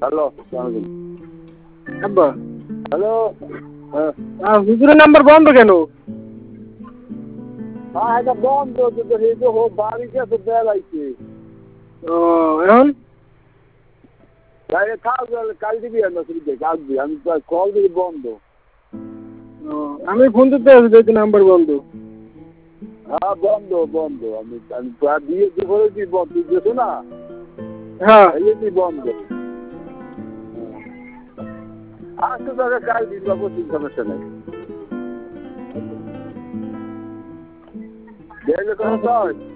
Hello আব্বা hello হুজুরের number বন্ধ কেন? হ্যাঁ এটা বন্ধ কিন্তু এই যে বাড়ি গেছে বেড়াইছে ও এখন বাইরে কাজ কাল দিবি না শুরুতে কাজ দিবি আমি কল দিবি বন্ধ ও, আমি ফোন দিতে আছি দেখি নাম্বার বন্ধ। হ্যাঁ বন্ধ বন্ধ আমি আমি প্রায় দিয়েছি বলেছি বন্ধ দিয়েছো না হ্যাঁ এই বন্ধ আজকে তাহলে কাল দিন বা কোনো সমস্যা নেই দেখলে কোনো